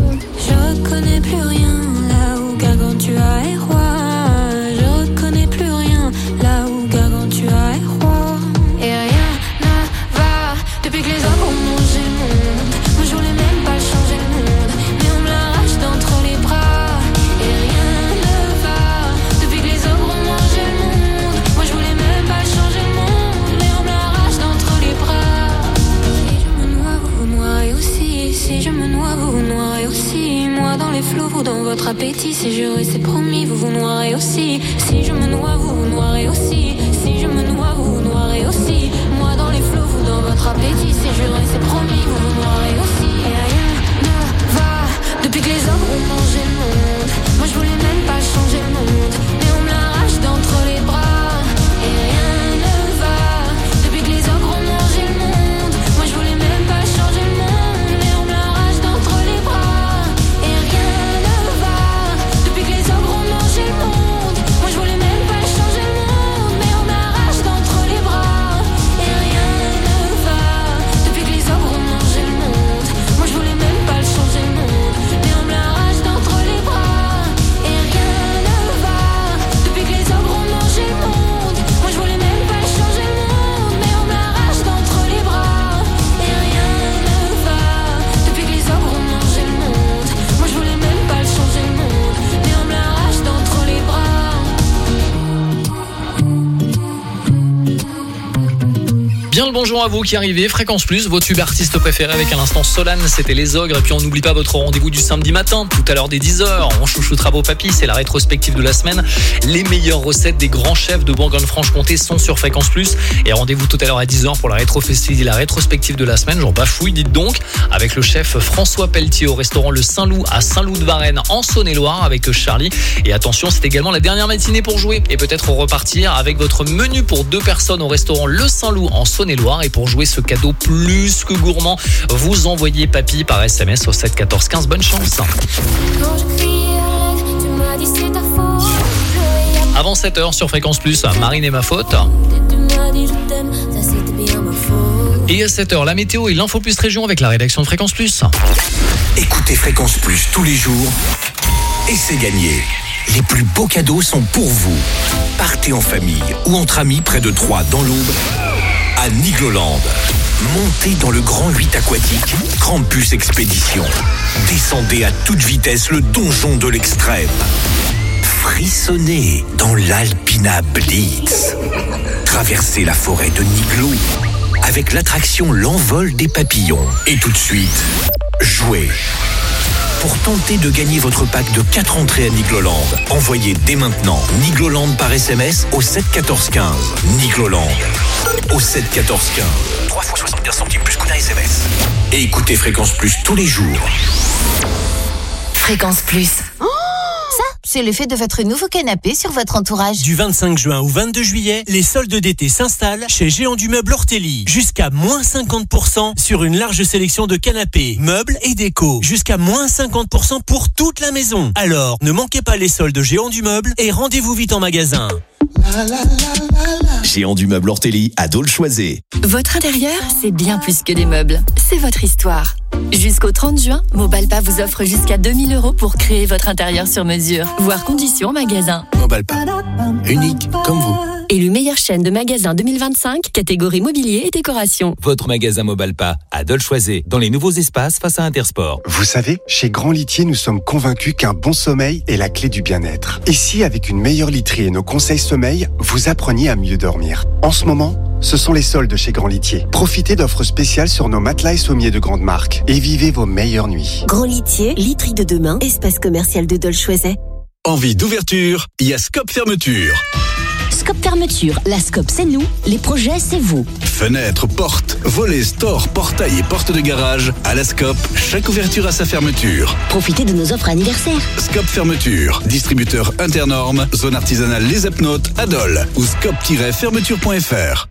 Je reconnais plus rien là où Gargantua est roi. Je reconnais plus rien là où Gargantua est roi. Et rien ne va depuis que les hommes ont mangé le monde. Moi je voulais même pas changer le monde, mais on me l'arrache d'entre les bras. Et rien ne va depuis que les hommes ont mangé le monde. Moi je voulais même pas changer le monde, mais on me l'arrache d'entre les bras. Si je me noie, vous vous noierez aussi. Si je me noie, vous vous noierez aussi. Moi dans les flots, vous dans votre appétit. C'est juré, c'est promis, vous vous noierez aussi. Si je me noie, vous vous noierez aussi. Si je me noie, vous vous noierez aussi. Moi dans les flots, vous dans votre appétit. C'est juré, c'est promis, vous vous noierez aussi. Et rien ne va depuis que les hommes ont mangé le monde. Moi je voulais même pas changer le monde, mais on me l'arrache d'entre les bras. Et rien ne va depuis que les hommes ont mangé le monde. Moi je voulais même pas changer le monde, mais on me l'arrache d'entre les bras. Et rien ne va depuis que les hommes ont mangé le monde. Moi je voulais même pas changer le monde, mais on me l'arrache d'entre les bras. Et rien ne va depuis que les hommes ont mangé le monde. bonjour à vous qui arrivez. Fréquence Plus, votre tube artiste préféré avec à l'instant Solane, c'était Les Ogres. Et puis on n'oublie pas votre rendez-vous du samedi matin, tout à l'heure des dix heures. On chouchoutera vos papis, c'est la rétrospective de la semaine. Les meilleures recettes des grands chefs de Bourgogne-Franche-Comté sont sur Fréquence Plus. Et rendez-vous tout à l'heure à dix heures pour la, rétro-festi- la rétrospective de la semaine. J'en bafouille, dites donc, avec le chef François Pelletier au restaurant Le Saint-Loup à Saint-Loup-de-Varennes en Saône-et-Loire avec Charlie. Et attention, c'est également la dernière matinée pour jouer et peut-être repartir avec votre menu pour deux personnes au restaurant Le Saint-Loup en Saône-et-Loire. Et pour jouer ce cadeau plus que gourmand, vous envoyez papy par S M S au sept quatorze quinze. Bonne chance. Avant sept heures sur Fréquence Plus, Marine et ma faute. Et à sept heures, la météo et l'info plus région avec la rédaction de Fréquence Plus. Écoutez Fréquence Plus tous les jours et c'est gagné. Les plus beaux cadeaux sont pour vous. Partez en famille ou entre amis près de Troyes dans l'Aube à Nigloland. Montez dans le grand huit aquatique Campus Expédition. Descendez à toute vitesse le donjon de l'extrême. Frissonnez dans l'Alpina Blitz. Traversez la forêt de Niglo avec l'attraction L'Envol des Papillons. Et tout de suite, jouez. Pour tenter de gagner votre pack de quatre entrées à Nigloland, envoyez dès maintenant Nigloland par S M S au sept quatorze quinze. Nigloland au sept quatorze quinze. trois fois soixante-quinze centimes plus coût d'un S M S. Et écoutez Fréquence Plus tous les jours. Fréquence Plus. Oh, ça, c'est l'effet de votre nouveau canapé sur votre entourage. Du vingt-cinq juin au vingt-deux juillet, les soldes d'été s'installent chez Géant du Meuble Ortelli. Jusqu'à moins cinquante pour cent sur une large sélection de canapés, meubles et déco. Jusqu'à moins cinquante pour cent pour toute la maison. Alors, ne manquez pas les soldes Géant du Meuble et rendez-vous vite en magasin. Géant du Meuble Ortelli à Dole-Choisé. Votre intérieur, c'est bien plus que des meubles. C'est votre histoire. Jusqu'au trente juin, Mobalpa vous offre jusqu'à deux mille euros pour créer votre intérieur sur mesure. Voir conditions en magasin. Mobalpa. Unique comme vous. Élu meilleure chaîne de magasins deux mille vingt-cinq, catégorie mobilier et décoration. Votre magasin Mobalpa à Dole-Choisé, dans les nouveaux espaces face à Intersport. Vous savez, chez Grand Litier, nous sommes convaincus qu'un bon sommeil est la clé du bien-être. Et si, avec une meilleure literie et nos conseils sommeil, vous appreniez à mieux dormir? En ce moment, ce sont les soldes chez Grand Litier. Profitez d'offres spéciales sur nos matelas et sommiers de grande marque et vivez vos meilleures nuits. Grand Litier, literie de demain, espace commercial de Dole-Choiset. Envie d'ouverture, il y a Scope Fermeture. Scope Fermeture, la Scope c'est nous, les projets c'est vous. Fenêtres, portes, volets, stores, portails et portes de garage, à la Scope, chaque ouverture a sa fermeture. Profitez de nos offres anniversaires. Scope Fermeture, distributeur Internorme, zone artisanale Les Epnotes, à Dole ou scope tiret fermeture point f r.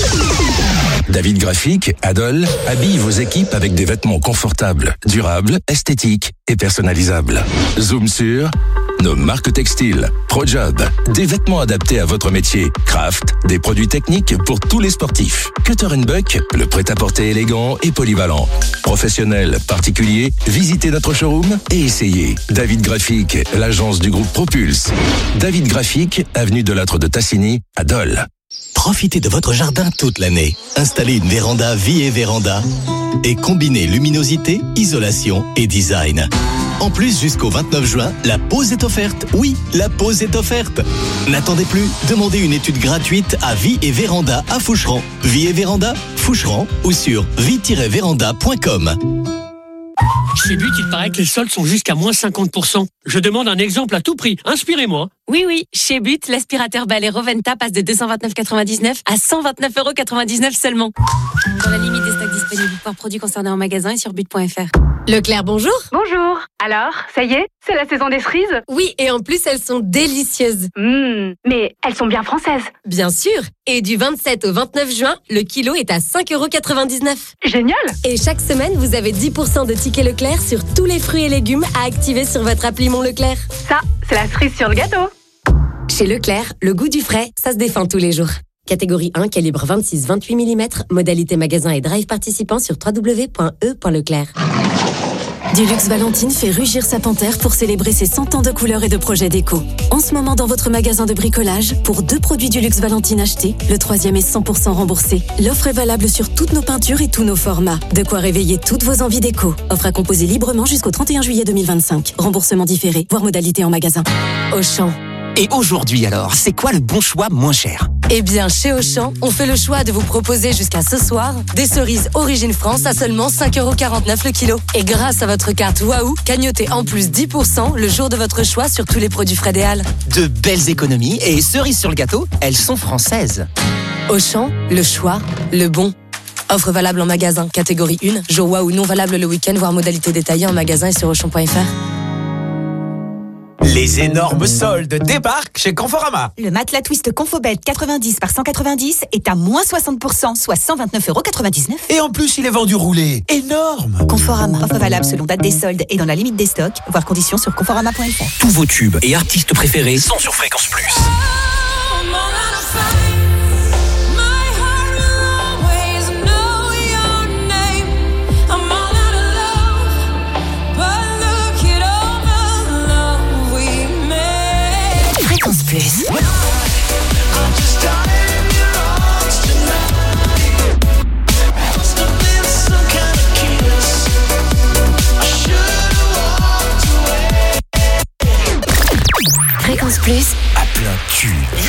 David Graphique, à Dole, habille vos équipes avec des vêtements confortables, durables, esthétiques et personnalisables. Zoom sur nos marques textiles, ProJob, des vêtements adaptés à votre métier, Craft, des produits techniques pour tous les sportifs. Cutter and Buck, le prêt-à-porter élégant et polyvalent. Professionnels, particuliers, visitez notre showroom et essayez. David Graphique, l'agence du groupe Propulse. David Graphique, avenue de Lattre de Tassigny, à Dole. Profitez de votre jardin toute l'année. Installez une véranda Vie et Véranda et combinez luminosité, isolation et design. En plus, jusqu'au vingt-neuf juin, la pause est offerte. Oui, la pause est offerte. N'attendez plus, demandez une étude gratuite à Vie et Véranda à Foucheran. Vie et Véranda, Foucheran ou sur vie tiret véranda point com. Chez But, il paraît que les soldes sont jusqu'à moins cinquante pour cent. Je demande un exemple à tout prix. Inspirez-moi. Oui, oui. Chez But, l'aspirateur balai Roventa passe de deux cent vingt-neuf virgule quatre-vingt-dix-neuf à cent vingt-neuf virgule quatre-vingt-dix-neuf seulement. Dans la limite des stocks disponibles par produits concernés en magasin et sur but point f r. Leclerc, bonjour. Bonjour. Alors, ça y est, c'est la saison des cerises? Oui, et en plus, elles sont délicieuses. Mmh, mais elles sont bien françaises. Bien sûr. Et du vingt-sept au vingt-neuf juin, le kilo est à cinq virgule quatre-vingt-dix-neuf. Génial. Et chaque semaine, vous avez dix pour cent de tickets Leclerc sur tous les fruits et légumes à activer sur votre appli Mon Leclerc. Ça, c'est la cerise sur le gâteau. Chez Leclerc, le goût du frais, ça se défend tous les jours. Catégorie un, calibre vingt-six à vingt-huit millimètres, modalité magasin et drive participant sur w w w point e point leclerc. Dulux Valentine fait rugir sa panthère pour célébrer ses cent ans de couleurs et de projets déco. En ce moment, dans votre magasin de bricolage, pour deux produits Dulux Valentine achetés, le troisième est cent pour cent remboursé. L'offre est valable sur toutes nos peintures et tous nos formats. De quoi réveiller toutes vos envies déco. Offre à composer librement jusqu'au trente et un juillet deux mille vingt-cinq. Remboursement différé, voire modalité en magasin. Auchan. Et aujourd'hui alors, c'est quoi le bon choix moins cher? Eh bien, chez Auchan, on fait le choix de vous proposer jusqu'à ce soir des cerises Origine France à seulement cinq euros quarante-neuf le kilo. Et grâce à votre carte Waouh, cagnotez en plus dix pour cent le jour de votre choix sur tous les produits Fred et Al. De belles économies et cerises sur le gâteau, elles sont françaises. Auchan, le choix, le bon. Offre valable en magasin, catégorie un, jour Waouh non valable le week-end, voire modalité détaillée en magasin et sur auchan point f r. Les énormes soldes débarquent chez Conforama. Le matelas Twist Confobed quatre-vingt-dix par cent quatre-vingt-dix est à moins soixante pour cent, soit cent vingt-neuf euros quatre-vingt-dix-neuf. Et en plus, il est vendu roulé. Énorme. Conforama. Offre valable selon date des soldes et dans la limite des stocks. Voir conditions sur conforama point f r. Tous vos tubes et artistes préférés sont sur Fréquence Plus. Plus. Fréquence Plus. À plein cul.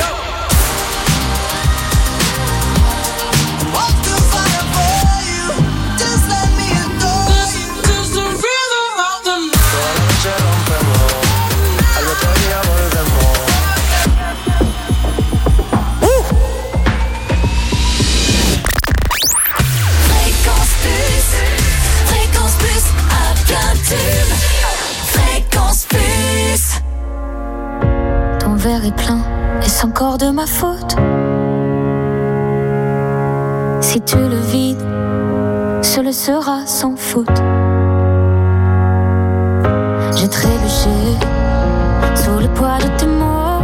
Ton verre est plein, est-ce encore de ma faute? Si tu le vides, ce le sera sans faute. J'ai trébuché sous le poids de tes mots,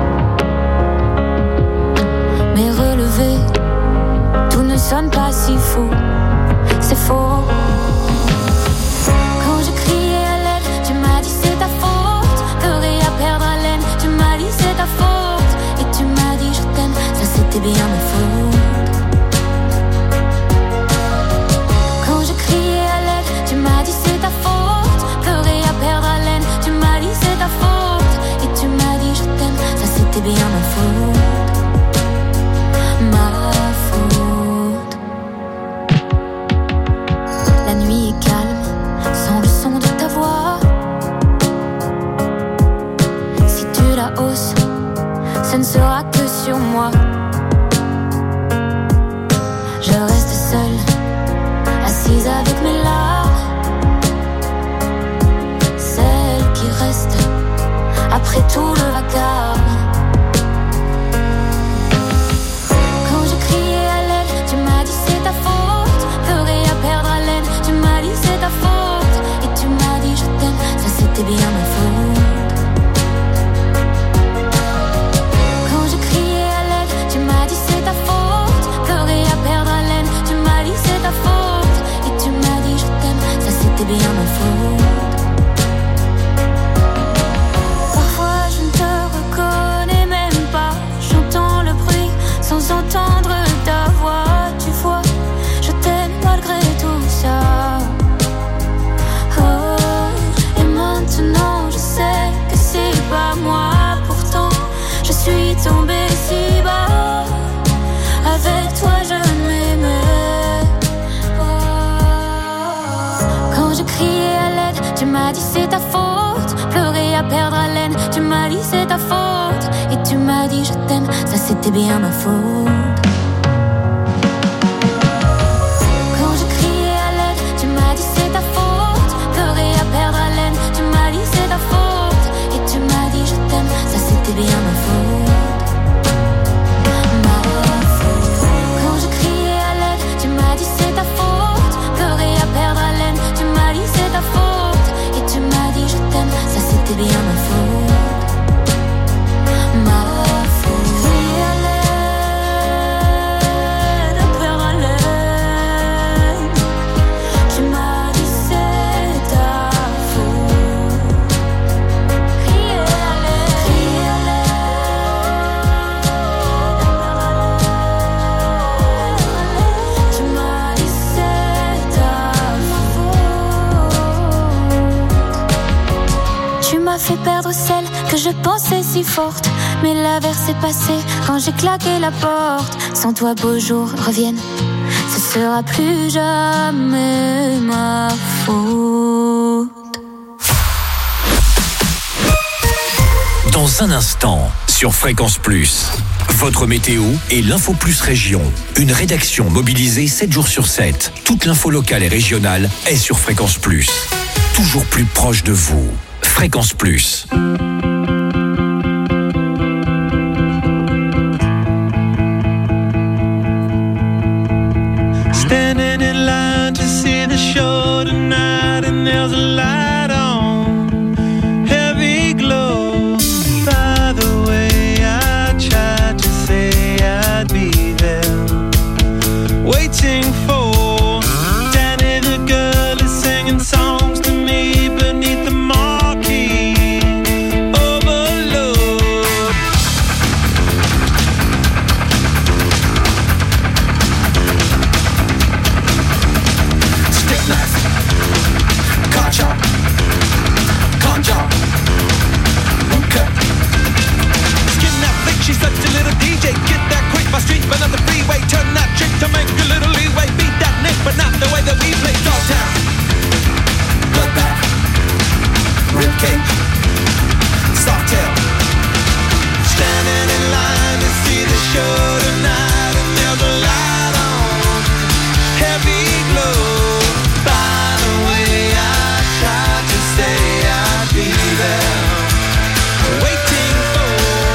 mais relevé, tout ne sonne pas si faux. C'est faux. Quand je criais à l'aide, tu m'as dit c'est ta faute. Pleurer à perdre haleine, tu m'as dit c'est ta faute. Et tu m'as dit je t'aime, ça c'était bien ma faute. Quand je criais à l'aide, tu m'as dit c'est ta faute. Pleurer à perdre haleine, tu m'as dit c'est ta faute. Et tu m'as dit je t'aime, ça c'était bien ma faute. Ma faute. La nuit est calme, sans le son de ta voix. Si tu la hausses, ce ne sera que sur moi. Je reste seule, assise avec mes larmes. Celle qui reste après tout le vacarme. Quand je criais à l'aide, tu m'as dit c'est ta faute. Pleurer à perdre haleine, tu m'as dit c'est ta faute. Et tu m'as dit je t'aime, ça c'était bien ma faute. Quand je criais à l'aide, tu m'as dit c'est ta faute. Pleurer à perdre haleine, tu m'as dit c'est ta faute. Et tu m'as dit je t'aime, ça c'était bien ma faute. Parfois je ne te reconnais même pas. J'entends le bruit sans entendre ta voix. Tu vois, je t'aime malgré tout ça. Oh, et maintenant je sais que c'est pas moi. Pourtant je suis tombée si bas. Avec toi je m'aimais pas. Quand je criais à l'aide, tu m'as dit c'est ta faute. Pleurer à perdre haleine, tu m'as dit c'est ta faute. Et tu m'as dit je t'aime, ça c'était bien ma faute. Quand je criais à l'aide, tu m'as dit c'est ta faute. Pleurer à perdre haleine, tu m'as dit c'est ta faute. Et tu m'as dit je t'aime, ça c'était bien ma faute. Ma faute. Quand je criais à l'aide, tu m'as dit c'est ta faute. Pleurer à perdre haleine, tu m'as dit c'est ta faute. Et tu m'as dit je t'aime, ça c'était bien ma faute. Ma faute. Crier à l'aide, à perdre haleine, tu m'as dit c'est ta faute. Crier à l'aide, crier à l'aide, tu m'as dit c'est ta faute. Tu Tu m'as fait perdre celle que je pensais si forte. Mais l'averse est passée quand j'ai claqué la porte. Sans toi, beaux jours reviennent. Ce sera plus jamais ma faute. Dans un instant, sur Fréquence Plus, votre météo et l'Info Plus Région. Une rédaction mobilisée sept jours sur sept. Toute l'info locale et régionale est sur Fréquence Plus. Toujours plus proche de vous. Fréquence Plus. Standing in line to see the show tonight, and there's a light on, heavy glow. By the way, I tried to say I'd be there, waiting for Danny the girl is singing songs to me beneath the marquee. Overload. Stick knife, car chop, con job, okay. Skin that flick, she's such a little D J. Get that quick, my street, but not the freeway. Turn that trick to make a little leeway. Beat that nick, but not the way that we play. Dogtown, bloodbath, ribcage, softail. Standing in line to see the show tonight, and there's a light on, heavy glow. By the way, I tried to say I'd be there, waiting for.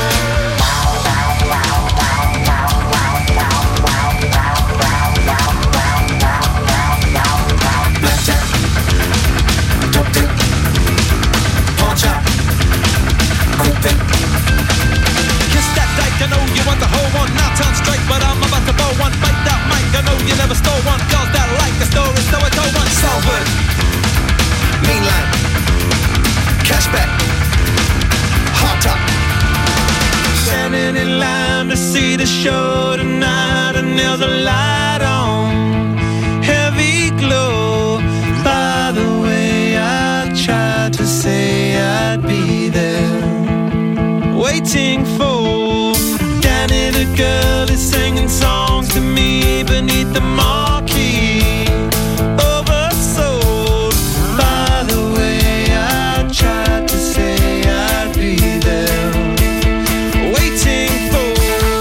Blackjack, dope dick, pawn shop, quick pick. Kiss that dyke, I know you want the whole one. Now turn straight, but I'm about to blow one. Bite that mic, I know you never stole one. Girls that like the story, so I told one. Salford, mean line, cashback, hot top. Standing in line to see the show tonight, and there's a light on, heavy glow. By the way, I tried to say I'd be there, waiting for Danny the girl is singing songs to me beneath the marquee. Oversold. By the way, I tried to say I'd be there, waiting for.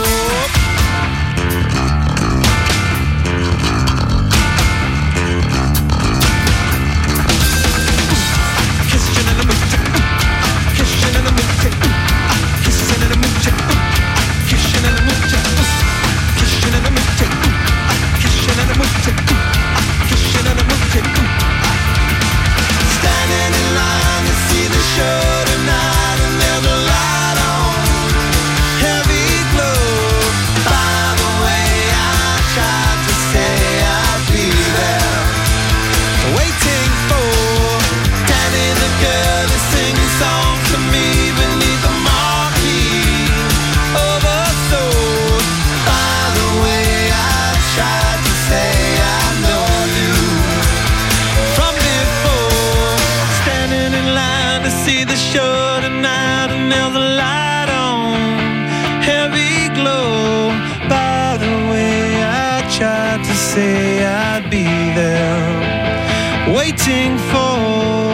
Kissing in the mood, kissing in the mood, kissing in the mood, kissing in the mood, kissing in the mood, kissing in the mood, kissing in the mood. Standing in line to see the show tonight, and there's a light on, heavy glow. By the way, I tried to say I'd be there, waiting for Danny the girl to sing songs to me beneath the marquee. Oversold. By the way, I tried to say I know you from before. Standing in line to see the show tonight, and there's a light on, heavy glow. By the way, I tried to say I'd be there, waiting for.